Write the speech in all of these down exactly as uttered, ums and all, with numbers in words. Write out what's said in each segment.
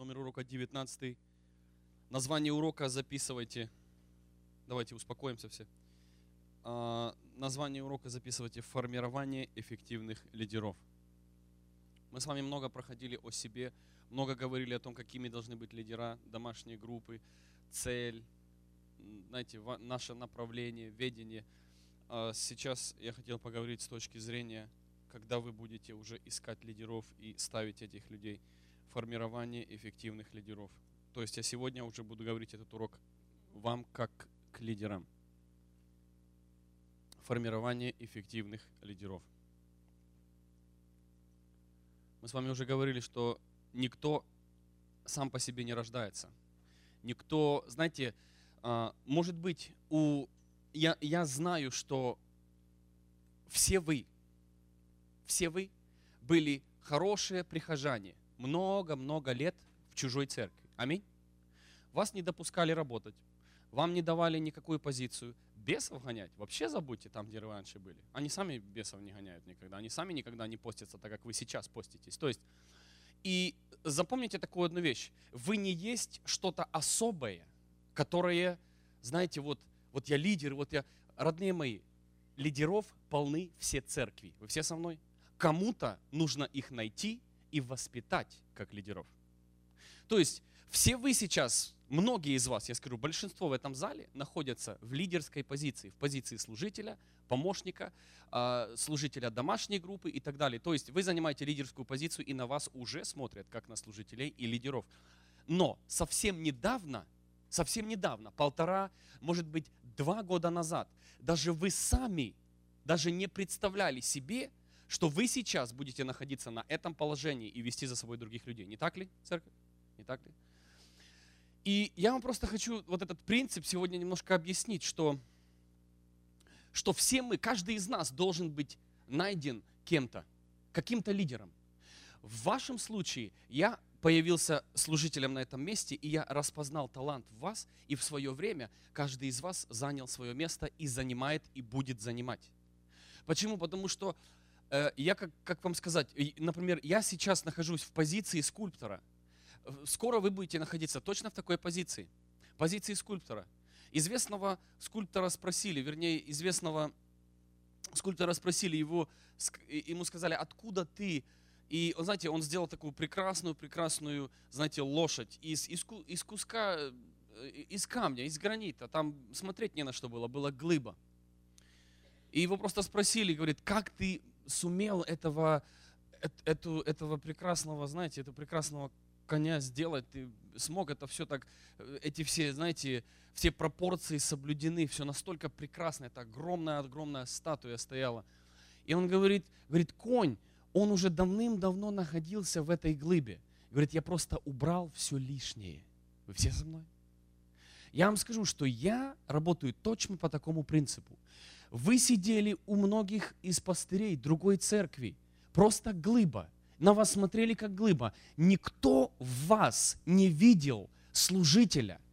Номер урока девятнадцатый. Название урока записывайте. Давайте успокоимся все. А, название урока записывайте: «Формирование эффективных лидеров». Мы с вами много проходили о себе, много говорили о том, какими должны быть лидера, домашние группы, цель, знаете, наше направление, ведение. А сейчас я хотел поговорить с точки зрения, когда вы будете уже искать лидеров и ставить этих людей. Формирование эффективных лидеров. То есть я сегодня уже буду говорить этот урок вам как к лидерам. Формирование эффективных лидеров. Мы с вами уже говорили, что никто сам по себе не рождается. Никто, знаете, может быть, у я, я знаю, что все вы, все вы были хорошие прихожане много-много лет в чужой церкви. Аминь. Вас не допускали работать, вам не давали никакую позицию. Бесов гонять вообще забудьте там, где вы раньше были. Они сами бесов не гоняют никогда. Они сами никогда не постятся так, как вы сейчас поститесь. То есть, и запомните такую одну вещь. Вы не есть что-то особое, которое, знаете, вот, вот я лидер, вот я, родные мои, лидеров полны все церкви. Вы все со мной? Кому-то нужно их найти и воспитать как лидеров. То есть, все вы сейчас, многие из вас, я скажу, большинство в этом зале находятся в лидерской позиции, в позиции служителя, помощника, служителя домашней группы и так далее. То есть вы занимаете лидерскую позицию, и на вас уже смотрят как на служителей и лидеров. Но совсем недавно, совсем недавно, полтора, может быть, два года назад, даже вы сами даже не представляли себе, что вы сейчас будете находиться на этом положении и вести за собой других людей. Не так ли, церковь? Не так ли? И я вам просто хочу вот этот принцип сегодня немножко объяснить, что, что все мы, каждый из нас должен быть найден кем-то, каким-то лидером. В вашем случае я появился служителем на этом месте, и я распознал талант в вас, и в свое время каждый из вас занял свое место и занимает, и будет занимать. Почему? Потому что э, я, как, как вам сказать, например, я сейчас нахожусь в позиции скульптора. Скоро вы будете находиться точно в такой позиции, позиции скульптора. Известного скульптора спросили, вернее, известного скульптора спросили, его, ему сказали, откуда ты? И, знаете, он сделал такую прекрасную, прекрасную, знаете, лошадь из, из, из куска, из камня, из гранита. Там смотреть не на что было, была глыба. И его просто спросили, говорит, как ты сумел этого, эту, этого прекрасного, знаете, этого прекрасного коня сделать, ты смог это все так, эти все, знаете, все пропорции соблюдены, все настолько прекрасно, это огромная-огромная статуя стояла. И он говорит, говорит, конь, он уже давным-давно находился в этой глыбе. Говорит, я просто убрал все лишнее. Вы все со мной? Я вам скажу, что я работаю точно по такому принципу. Вы сидели у многих из пастырей другой церкви, просто глыба. На вас смотрели как глыба. Никто в вас не видел служителя.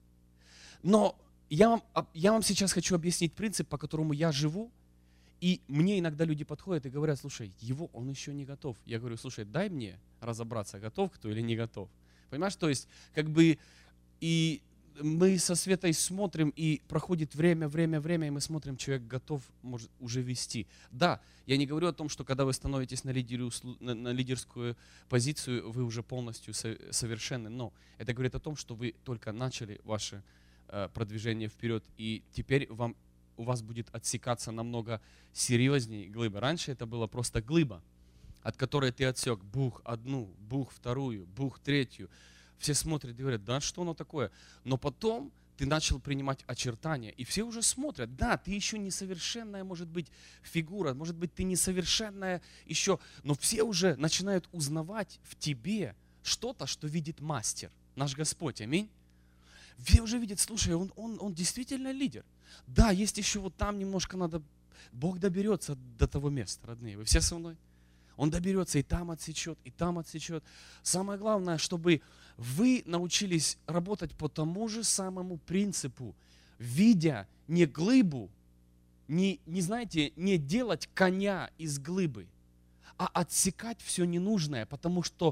Но я вам, я вам сейчас хочу объяснить принцип, по которому я живу. И мне иногда люди подходят и говорят, слушай, его он еще не готов. Я говорю, слушай, дай мне разобраться, готов кто или не готов. Понимаешь, то есть, как бы, и мы со Светой смотрим, и проходит время, время, время, и мы смотрим, человек готов может уже вести. Да, я не говорю о том, что когда вы становитесь на, лидеру, на, на лидерскую позицию, вы уже полностью совершенны, но это говорит о том, что вы только начали ваше э, продвижение вперед, и теперь вам, у вас будет отсекаться намного серьезнее глыба. Раньше это было просто глыба, от которой ты отсек бух одну, бух вторую, бух третью. Все смотрят и говорят, да что оно такое? Но потом ты начал принимать очертания, и все уже смотрят, да, ты еще несовершенная, может быть, фигура, может быть, ты несовершенная еще, но все уже начинают узнавать в тебе что-то, что видит мастер, наш Господь, аминь. Все уже видят, слушай, он, он, он действительно лидер. Да, есть еще вот там немножко надо, Бог доберется до того места, родные, вы все со мной? Он доберется и там отсечет, и там отсечет. Самое главное, чтобы вы научились работать по тому же самому принципу, видя не глыбу, не, не знаете, не делать коня из глыбы, а отсекать все ненужное, потому что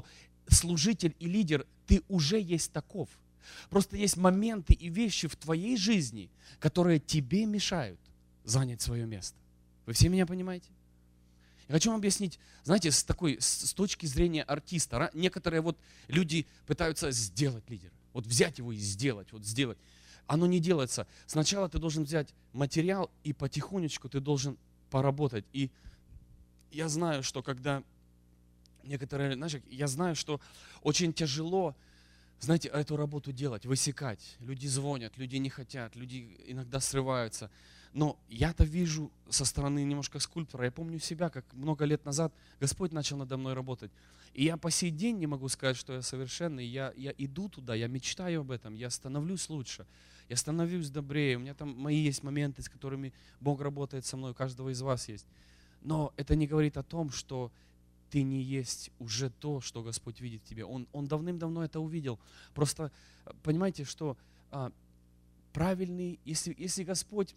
служитель и лидер, ты уже есть таков. Просто есть моменты и вещи в твоей жизни, которые тебе мешают занять свое место. Вы все меня понимаете? Я хочу вам объяснить, знаете, с такой, с точки зрения артиста, некоторые вот люди пытаются сделать лидера, вот взять его и сделать, вот сделать. Оно не делается. Сначала ты должен взять материал и потихонечку ты должен поработать. И я знаю, что когда некоторые, знаешь, я знаю, что очень тяжело, знаете, эту работу делать, высекать. Люди звонят, люди не хотят, люди иногда срываются. Но я-то вижу со стороны немножко скульптора. Я помню себя, как много лет назад Господь начал надо мной работать. И я по сей день не могу сказать, что я совершенный. Я, я иду туда, я мечтаю об этом, я становлюсь лучше, я становлюсь добрее. У меня там мои есть моменты, с которыми Бог работает со мной, у каждого из вас есть. Но это не говорит о том, что ты не есть уже то, что Господь видит в тебе. Он, он давным-давно это увидел. Просто понимаете, что а, правильный, если, если Господь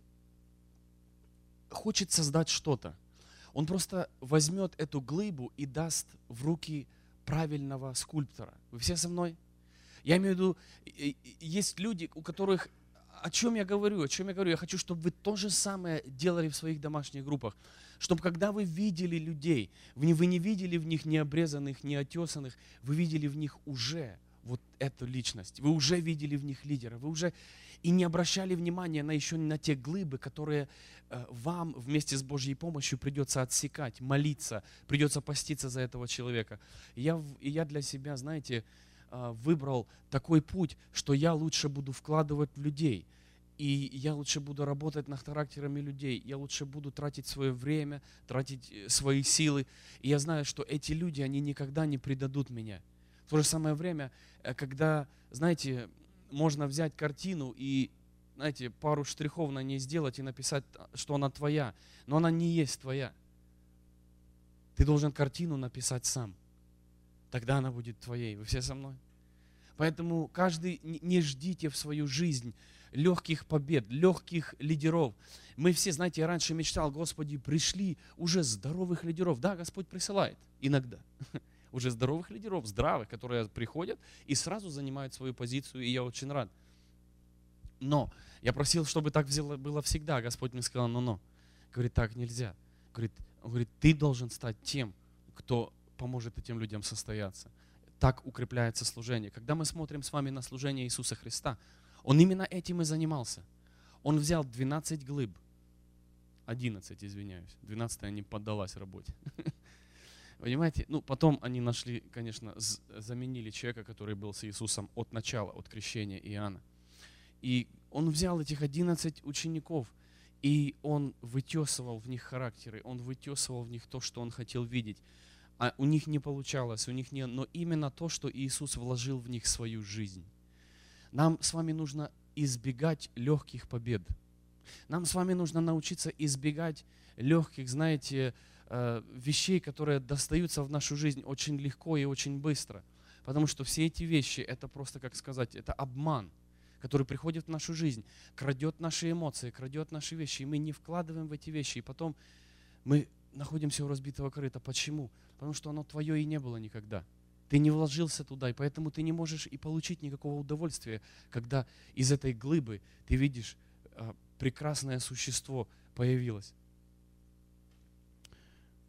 хочет создать что-то, Он просто возьмет эту глыбу и даст в руки правильного скульптора. Вы все со мной? Я имею в виду, есть люди, у которых, о чем я говорю, о чем я говорю, я хочу, чтобы вы то же самое делали в своих домашних группах. Чтобы когда вы видели людей, вы не видели в них необрезанных, неотесанных, вы видели в них уже вот эту личность. Вы уже видели в них лидера. Вы уже и не обращали внимания на еще на те глыбы, которые э, вам вместе с Божьей помощью придется отсекать, молиться, придется поститься за этого человека. И я, и я для себя, знаете, э, выбрал такой путь, что я лучше буду вкладывать в людей. И я лучше буду работать над характерами людей, я лучше буду тратить свое время, тратить свои силы. И я знаю, что эти люди, они никогда не предадут меня. В то же самое время, когда, знаете, можно взять картину и, знаете, пару штрихов на ней сделать и написать, что она твоя, но она не есть твоя. Ты должен картину написать сам. Тогда она будет твоей. Вы все со мной? Поэтому каждый, не ждите в свою жизнь легких побед, легких лидеров. Мы все, знаете, я раньше мечтал, Господи, пришли уже здоровых лидеров. Да, Господь присылает иногда. Уже здоровых лидеров, здравых, которые приходят и сразу занимают свою позицию, и я очень рад. Но я просил, чтобы так было всегда. Господь мне сказал, ну-ну. Говорит, так нельзя. Говорит, он говорит, ты должен стать тем, кто поможет этим людям состояться. Так укрепляется служение. Когда мы смотрим с вами на служение Иисуса Христа, Он именно этим и занимался. Он взял двенадцать глыб, одиннадцать, извиняюсь, двенадцатая не поддалась работе. Понимаете? Ну, потом они нашли, конечно, заменили человека, который был с Иисусом от начала, от крещения Иоанна. И он взял этих одиннадцать учеников, и он вытесывал в них характеры, он вытесывал в них то, что он хотел видеть. А у них не получалось, у них не, но именно то, что Иисус вложил в них свою жизнь. Нам с вами нужно избегать легких побед. Нам с вами нужно научиться избегать легких, знаете, вещей, которые достаются в нашу жизнь очень легко и очень быстро. Потому что все эти вещи, это просто, как сказать, это обман, который приходит в нашу жизнь, крадет наши эмоции, крадет наши вещи, и мы не вкладываем в эти вещи, и потом мы находимся у разбитого корыта. Почему? Потому что оно твое и не было никогда. Ты не вложился туда, и поэтому ты не можешь и получить никакого удовольствия, когда из этой глыбы ты видишь, прекрасное существо появилось.